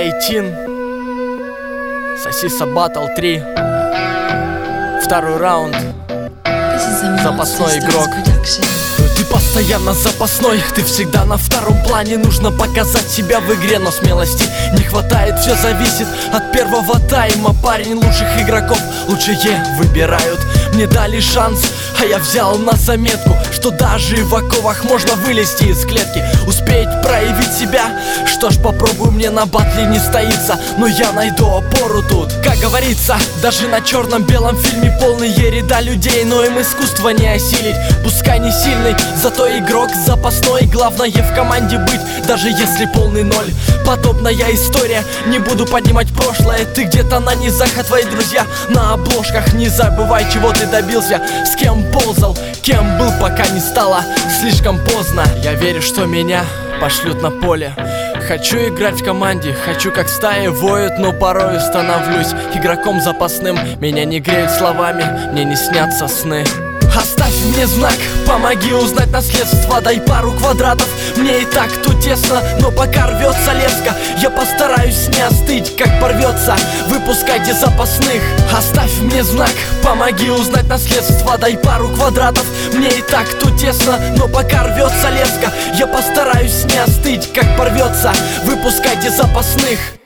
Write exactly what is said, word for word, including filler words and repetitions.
Эйтин, Сосиса Баттл три. Второй раунд. Запасной игрок. Ты постоянно запасной, ты всегда на втором плане. Нужно показать себя в игре, но смелости не хватает. Все зависит от первого тайма. Парень лучших игроков лучшие выбирают. Мне дали шанс, а я взял на заметку, что даже в оковах можно вылезти из клетки, успеть проявить себя. Что ж, попробую, мне на батле не стоится, но я найду опору тут. Как говорится, даже на черном-белом фильме полные ряда людей, но им искусство не осилить. Пускай не сильный, зато игрок запасной. Главное в команде быть, даже если полный ноль. Подобная история, не буду поднимать прошлое. Ты где-то на низах, а твои друзья на обложках. Не забывай, чего ты добился, с кем ползал, кем был, пока не стало слишком поздно. Я верю, что меня пошлют на поле. Хочу играть в команде, хочу как стаи воют, но порой становлюсь игроком запасным. Меня не греют словами, мне не снятся сны. Оставь мне знак, помоги узнать наследство, дай пару квадратов. Мне и так тут тесно, но пока рвется леска, я постараюсь не остыть, как порвется. Выпускайте запасных. Оставь мне знак, помоги узнать наследство, дай пару квадратов. Мне и так тут тесно, но пока рвется леска, я постараюсь не остыть, как порвется. Выпускайте запасных.